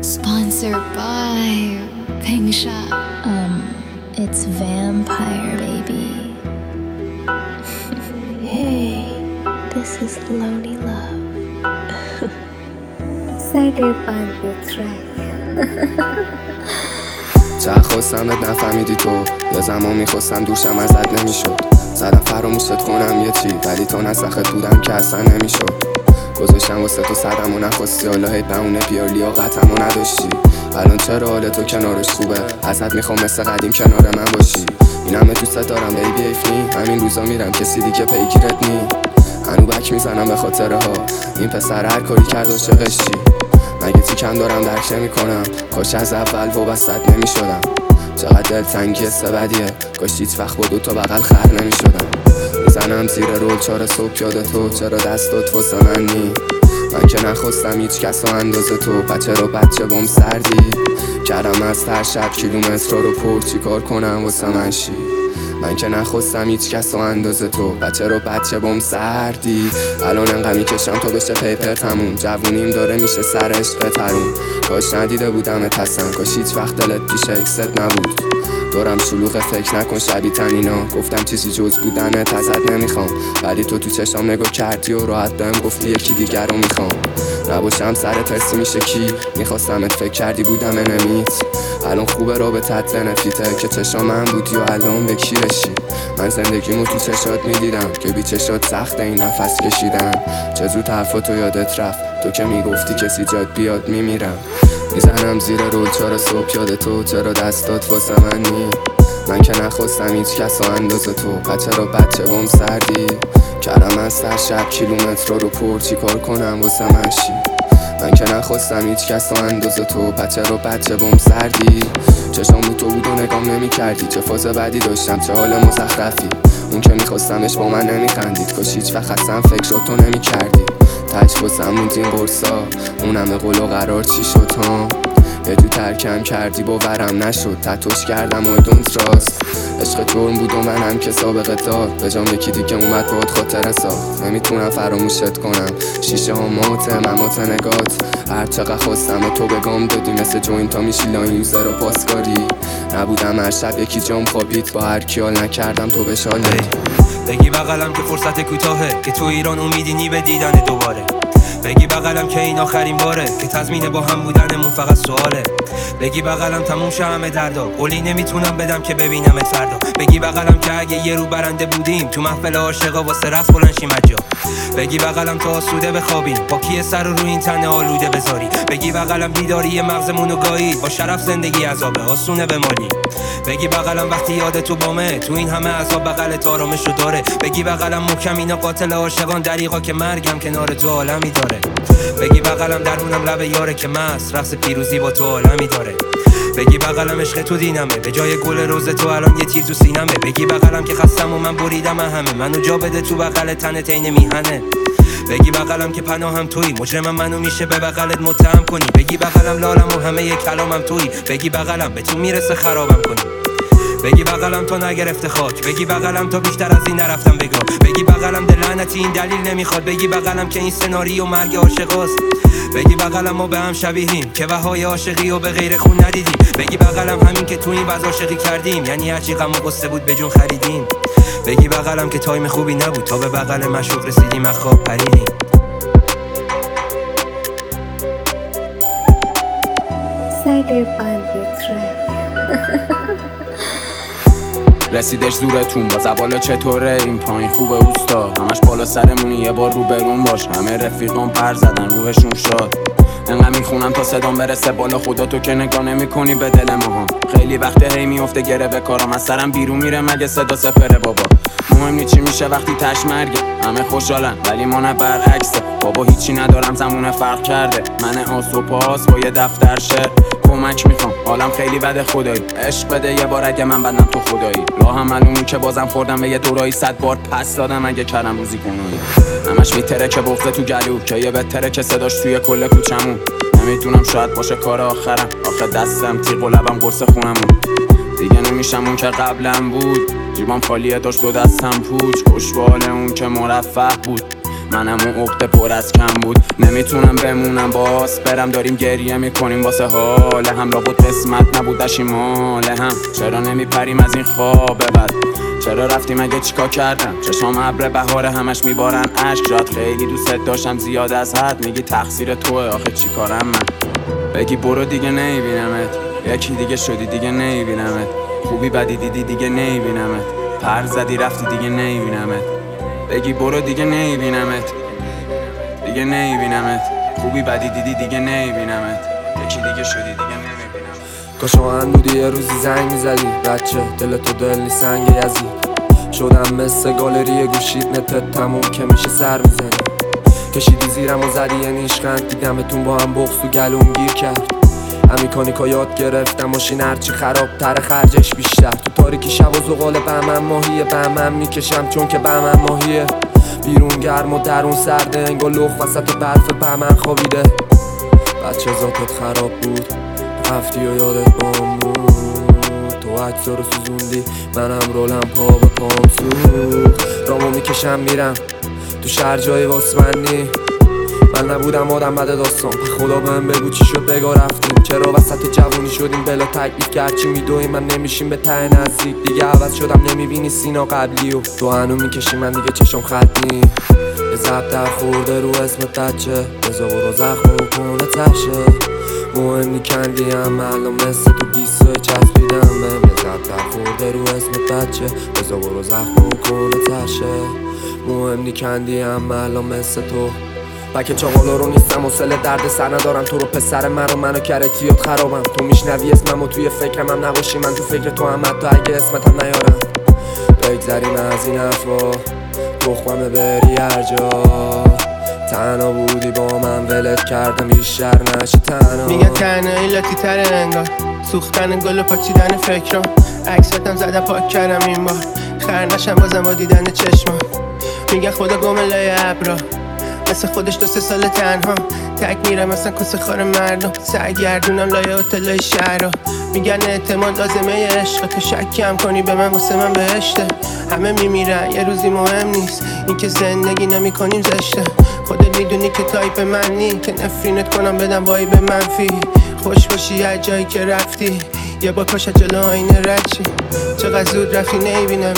Sponsored by Pink Shop. It's vampire, baby. Hey, this is Lonely Love. Side on the track. چه خواستمت نفهمیدی تو، یا زمان میخواستم دوشم ازت نمیشد. زدم فراموشت کنم یه چی، ولی تو نسخت بودم که اصلا نمیشد. گذاشتم واسه تو صدم و نخواستی، حالا هی بهونه بیار لیاقتم و نداشتی. الان چرا حال تو کنارش خوبه؟ ازت میخوام مثل قدیم کنار من باشی. این همه دوست دارم بیبی ایفنی، همین روزا میرم کسی دیگه پیگیرت نی. هنو بک میزنم به خاطرها، این پسر هر کاری کرد عاشقش چی؟ مگه تیکم دارم درک نمیکنم، کاش از اول وابستت نمیشدم. چقدر دلتنگی سبدیه، کاش هیچ وقت با دوتا بغل خر نمیشدم. میزنم زیر رول 4 صبح یاد تو، چرا دستات واسه من نی؟ من که نخواستم هیچ کس و اندازه تو، بچه رو بچه بام سردی. کردم از هر شب کیلومتر رو پر، چی کار کنم واسه من شی؟ من که نخواستم هیچ کس و اندازه تو، بچه رو بچه بام سردی. الان انقدر میکشم تا بشه پیپر تموم، جوونیم داره میشه سر عشق ترون. کاش ندیده بودمت اصلا، کاش هیچ وقت دلت پیش اکست نبود. دورم شلوغ فکر نکن شبیه تنینا، گفتم چیزی جز بودنت ازت نمیخوام، ولی تو چشام نگاه کردی و راحت بهم گفتی یکی دیگر رو میخوام. نباشم سر ترسی میشه کی، میخواستمت فکر کردی بودم انمیت. الان خوبه رابطت بنفیته که چشام من بودی و الان به کی رشی. من زندگیمو تو چشات میدیدم که بی چشات سخته این نفس کشیدن. چه زود حرفاتو یادت رفت، تو که میگفتی کسی جات بیاد میمیرم. میزنم زیر رول 4 صبح یاد تو، چرا دستات واسه من نی؟ من که نخواستم هیچ کس و اندازه تو، بچه رو بچه بام سردی. کردم از هر شب کیلومتر رو پر، چی کار کنم واسه من شی؟ من که نخواستم هیچ کس و اندازه تو، بچه رو بچه بام سردی. چشام رو تو بود و نگام نمی کردی، چه فاز بعدی داشتم چه حال مزخرفی. اون که میخواستمش با من نمیخندید، کاش هیچ وقت اصلا فکراتو نمی کردی. تچ واسم موند این قرصا، اونم قول و قرار چی شد ها؟ یه جو ترکم کردی باورم نشد، تتوش کردم و دونت راست. عشق جرم بود و منم که سابقه دار، به جام یکی دیگه اومد باهات خاطره ساخت. نمیتونم فراموشت کنم، شیشه ها مات ممات نگات. هر چقدر خواستم و تو بگم دادی، مثل جوینتا میشی لاین یوزر و پاسکاری. نبودم هر شب یکی جام خوابید، با هر کیال نکردم تو بشالی. بگی بغلم که فرصت کوتاهه، که تو ایران امیدی به دیدن دوباره. بگی بغلم که این آخرین باره، که تضمین با هم بودنمون فقط سواله. بگی بغلم تموم شه همه دردا، قولی نمیتونم بدم که ببینمت فردا. بگی بغلم که اگه یه رو برنده بودیم، تو محفل عاشقا واسه رقص بلند شیم از جا. بگی بغلم تا آسوده بخوابیم، با کیه سر رو این تنه آلوده بذاری. بگی بغلم بیداری مغزمونو گایید، با شرف زندگی عذابه آسونه بمالی. بگی بغلم وقتی یاد تو بامه، تو این همه عذاب بغلت آرامشو داره. بگی بغلم محکم اینا قاتل عاشقان دریغا، که مرگم کنار تو عالمی داره. بگی بغلم درونم لب یاره که مست، رقص پیروزی با تو عالمی داره. بگی بغلم عشق تو دینمه، به جای گل روز تو الان یه تیر تو سینمه. بگی بغلم که خستم و من بریدم همه، منو جا بده تو بغل تن تین میهنه. بگی بغلم که پناهم تویی، مجرمم منو میشه به بغلت متهم کنی. بگی بغلم لالم و همه یک کلامم تویی، بگی بغلم به تو میرسه خرابم کنی. بگی بغلم تا نگرفته خاک، بگی بغلم تا بیشتر از این نرفتم بگا. بگی بغلم دل لعنتی این دلیل نمیخواد، بگی بغلم که این سناریو مرگ عاشقاست. بگی بغلم ما به هم شبیهیم، که بهای عاشقی و به غیر خون ندیدیم. بگی بغلم همین که تو این وضع عاشقی کردیم، یعنی هرچی غم و غصه بود به جون خریدیم. بگی بغلم که تایم خوبی نبود، تا به بغل مشوق رسیدیم از خواب پریدیم. Side on the track. رسیدش زورتون با زباله چطوره این پایین خوبه اوستا، همش بالا سرمونی یه بار رو برون باش. همه رفیقان پر زدن روحشون شاد، انقدر میخونم تا صدام برسه بالا. خدا تو که نگاه نمی کنی به دل ما، خیلی وقته هی میفته گره به کارم، از سرم بیرون میره مگه صدا سپره بابا. مهم نی چی میشه وقتی تش مرگه، همه خوشحالن ولی ما نه برعکسه. بابا هیچی ندارم زمونه فرق کرده، من آس و پاس با یه دفتر شعر. کمک میخوام حالم خیلی بده خدایی، عشق بده یه بار اگه من بدم تو خدایی. راهم معلومه که بازم خوردم به یه دورایی، 100 بار پس دادم اگه کردم روزی گناهی. همش میتره که بغضه تو گلو، که یه بهتره که صداش توی کل کوچمون. نمیدونم شاید باشه کار آخرم، آخه دستم تیغ و لبم قرص خونمون. دیگه نمیشم اون که قبلم بود، جیبام خالیه داشت دو دستم پوچ. خوشبال اون که مرفه بود، منم اون عقده پر از کم بود. نمیتونم بمونم باز برم، داریم گریه میکنیم واسه حال هم. لابد قسمت نبود دشیمال هم. چرا نمیپریم از این خواب بد؟ چرا رفتیم اگه چیکار کردم؟ چشام ابر بهاره همش میبارن اشک. جات خیلی دوست داشتم زیاد از حد. میگی تقصیر توه، آخه چی کارم من؟ بگی برو دیگه نمیبینمت، یکی دیگه شدی دیگه نمیبینمت. خوبی بدی دیدی دیگه نمیبینمت، پر زدی رفتی دیگه نمیبینمت. بگی برو دیگه نمیبینمت، دیگه نمیبینمت. خوبی بدی دیدی دیگه نمیبینمت، یکی دیگه شدی دیگه نمیبینمت. کاش آهن بودی یه روزی زنگ میزدی بچه، دلتو دل نیست سنگ یزید. شدم مثل گالری گوشید نتت تموم که میشه سر میزنی. کشیدی زیرم و زدی یه نیشخند، دیدمتون با هم بغض تو گلوم گیر کرد. امیکانیکا یاد گرفتم ماشین هرچی خراب تر خرجش بیشتر. تو تاریکی شب و زغال بهمن ماهیه، بهمن میکشم چون که بهمن ماهیه. بیرون گرم و درون سرده، انگار لخ وسط برف بهمن خوابیده. بچه ذاتت خراب بود، رفتی و یادت بام بود. تو عکسا رو سوزوندی، منم رولم پا به پام سوخت. رامو میکشم میرم تو شهر جای واسمنی. من نبودم آدم بده داستان، خدا بهم بگو چی شد بگا رفتیم. چرا وسط جوونی شدیم بلا تکلیف، گرچی میدویم من نمیشیم به ته نزدیک. دیگه عوض شدم نمیبینی سینا قبلی و تو هنو میکشی من دیگه چشم خط نی. یه زب در خورده رو اسمت بچه، بزا برو زخمو کنه تشه. مهمی کندی هم الان مثل تو بیسو چسبیدم بهم. یه زب در خورده رو اسمت بچه، بزا برو زخمو کنه تشه. مهمی کندی هم الان مثل تو بکه چاقالا رو نیستم و سل درد سر ندارم. تو رو پسر من رو منو کرتیات خرابم. تو میشنوی اسمم و توی فکرم هم نباشی، من تو فکر تو هم حتی اگه اسمتم نیارم. بگذریم از این حرفا، تخممه بری هر جا. تنها بودی با من ولت کردم بیشتر نشی تنها. میگن تنهایی لاتی تره انگار، سوختن گل و پاچیدن فکرام. عکساتم زدم پاک کردم این بار، خر نشم بازم با دیدن چشمام. میگن خدا گم لای ابرا، مثل خودش 2-3 سال تنها. تک میرم مثلا کسه خار مردم، سرگردونم لایه هتلای شهرها. میگن اعتماد لازمه عشق، تو شکی هم کنی به من واسه من بهشته. همه میمیرن یه روزی مهم نیست، این که زندگی نمیکنیم زشته. خودت میدونی که تایپ من نی، که نفرینت کنم بدم وایب منفی. خوش باشی هر جایی که رفتی، یه با پاش جلو آینه رد چی. چقدر زود رفتی نمیبینمه،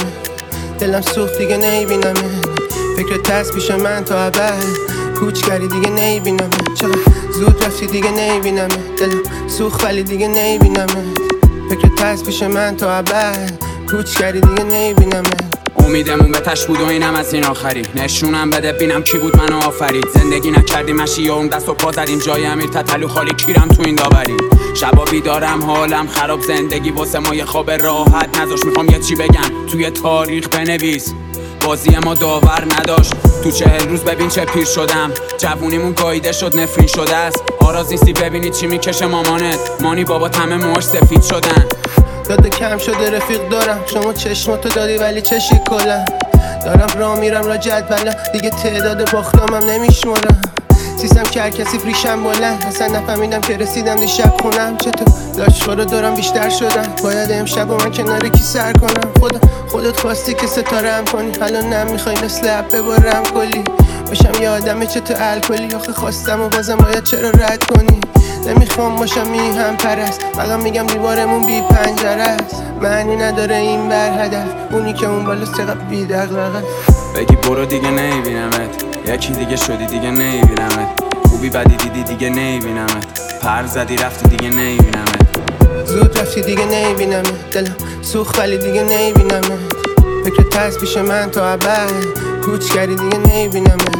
دلم سوخت دیگه نمیبینمه. فکر ترس پیش من تا ابد، کوچ کردی دیگه نمیبینمه. چقدر زود رفتی دیگه نمیبینمه، دلم سوخت ولی دیگه نمیبینمه. فکر ترس پیش من تا ابد، کوچ کردی دیگه نمیبینمه. امیدمون به تش بود و اینم از این آخری. نشونم بده بینم کی بود منو آفرید. زندگی نکردیم مشی و اون دست و پا زدیم جای امیر تتلو خالی کیرم تو این داوری. شبا بیدارم حالم خراب، زندگی واسه ما یه خواب راحت نذاش. میخوام یه چی بگم توی تاریخ بنویس، بازی ما داور نداشت. تو 40 روز ببین چه پیر شدم، جوونیمون گاییده شد نفرین شده است. آراز نیستی ببینی چی میکشه مامانت، مانی بابا همه موهاش سفید شدن. داده کم شده رفیق دارم، شما چشماتو دادی ولی چشی کلم. دارم راه میرم را جدولم، دیگه تعداد باختامم نمیشمارم. سیستم که هر کسی ریشم بلند، اصلا نفهمیدم که رسیدم دیشب خونم. چطور لاشخور رو دارم بیشتر شدن، باید امشب و من کنار کی سر کنم. خودت خواستی که ستارم کنی، حالا نمیخوای مثل اب ببارم کلی. باشم یه آدم چطور الکلی، آخه خواستم و بازم باید چرا رد کنی. نمیخوام باشم میهم پرست، فقط میگم دیوارمون بی پنجره است. معنی نداره این بر هدف، اونی که اون بالاست چقدر بی دغدغه. بگی برو دیگه نمیبینمت، یکی دیگه شدی دیگه نمیبینمت. خوبی بدی دیدی دیگه نمیبینمت، پر زدی رفتی دیگه نمیبینمت. زود رفتی دیگه نمیبینمت، دلم سوخت ولی دیگه نمیبینمت. فکر ترس پیش من تا ابد، کوچ کردی دیگه نمیبینمت.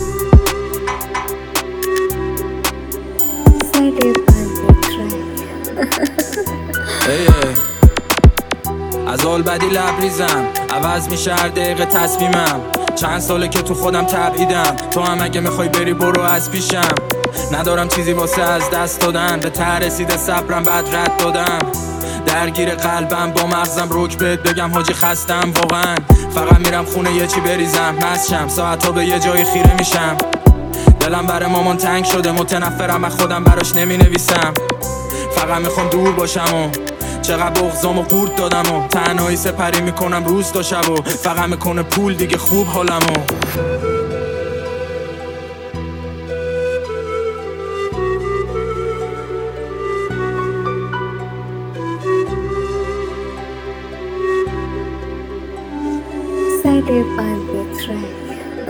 از آل بدی لبریزم، عوض میشه هر دقیقه تصمیمم. چند ساله که تو خودم تبعیدم، تو هم اگه میخوای بری برو از پیشم. ندارم چیزی واسه از دست دادن، به ته رسیده صبرم بعد رد دادم. درگیر قلبم با مغزم روک بهت بگم حاجی خستم واقعا. فقط میرم خونه یه چی بریزم، مستشم ساعتا به یه جای خیره میشم. دلم برای مامان تنگ شده، متنفرم از خودم براش نمی نویسم. فقط میخوام دور باشم و چقدر بغضام و قورت دادم و تنهایی سپری میکنم روز تا شب و فقط میکنه پول دیگه خوب حالمو. بند ترک.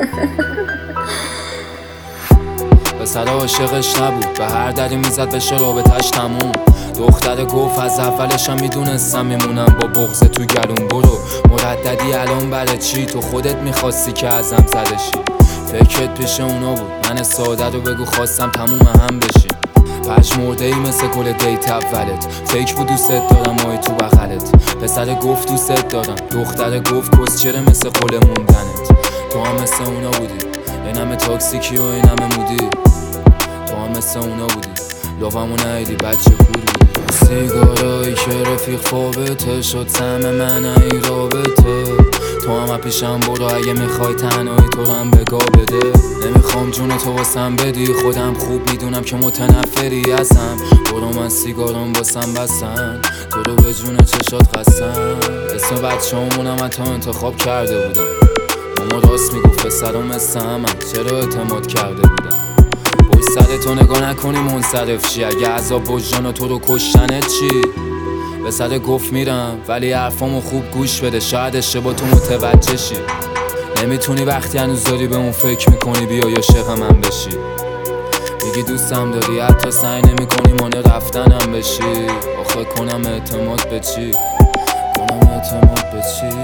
پسر عاشقش نبود، به هر دری میزد بشه رابطش تموم. دختر گفت از اولشم میدونستم میمونم با بغض تو گلون. برو مرددی الان برای چی؟ تو خودت میخواستی که ازم زدشی. فکرت پیش اونا بود، من ساده رو بگو خواستم تموم هم بشی. پشمرده ای مثل گل دیت اولت، فکر بود دوست دارم آی تو بغلت. پسر گفت دوست دارم، دختر گفت کس چرا مثل قول موندنت. تو هم مثل اونا بودی، اینم تاکسیکی و اینم مودی. تو هم مثل اونا بودی، لوامو نهیدی بچه کور بودی. سیگارایی که رفیق فابته شد سم من ای رابطه. تو هم پیشم برو اگه میخوای تنهایی تو هم بگاه بده. نمیخوام جون تو واسم بدی، خودم خوب میدونم که متنفری ازم. برو من سیگارم واسم بستن، تو رو به جون چشات قسم. اسم بچه همونم حتی انتخاب کرده بودم. ماما راست میگفت پسرم مثل همن، چرا اعتماد کرده بودم. بوی سر تو نگاه نکنی منصرف شی، اگه عذاب وجدان تو رو کشتنت چی؟ به سر گفت میرم ولی حرفامو خوب گوش بده، شاید اشتباه تو متوجه شی. نمیتونی وقتی هنوز داری به اون فکر میکنی بیا یا عاشق من بشی. میگی دوستم داری حتی سعی نمیکنی مانع رفتنم بشی. آخه کنم اعتماد به چی؟ کنم اعتماد به چی؟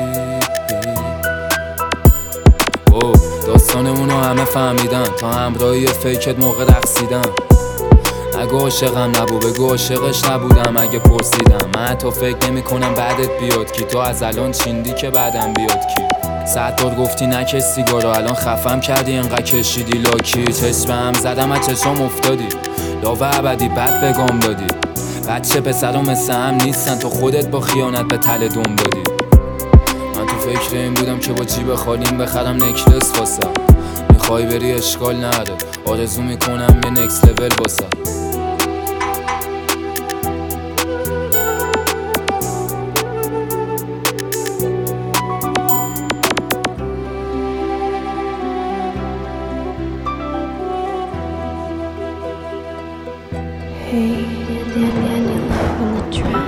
داستانمونو همه فهمیدن، تا همراهی فیکت موقع رقصیدن. اگه عاشقم نبود بگو عاشقش نبودم. اگه پرسیدم من حتی فکر نمی کنم بعدت بیاد کی. تو از الان چیندی که بعدم بیاد کی. 100 بار گفتی نکش سیگارو، الان خفم کردی اینقدر کشیدی لاکی. چشم هم زدم از چشام افتادی، لاوه ابدی بد بگام دادی. بچه پسرم مثل هم نیستن، تو خودت با خیانت به تله دم دادی. من تو فکر این بودم که با جیب خالیم بخرم نکلس واسم. میخوای بری اشکال نداره، آرزو میکنم یه نکس لول واسم. Hey, Daniela on the track.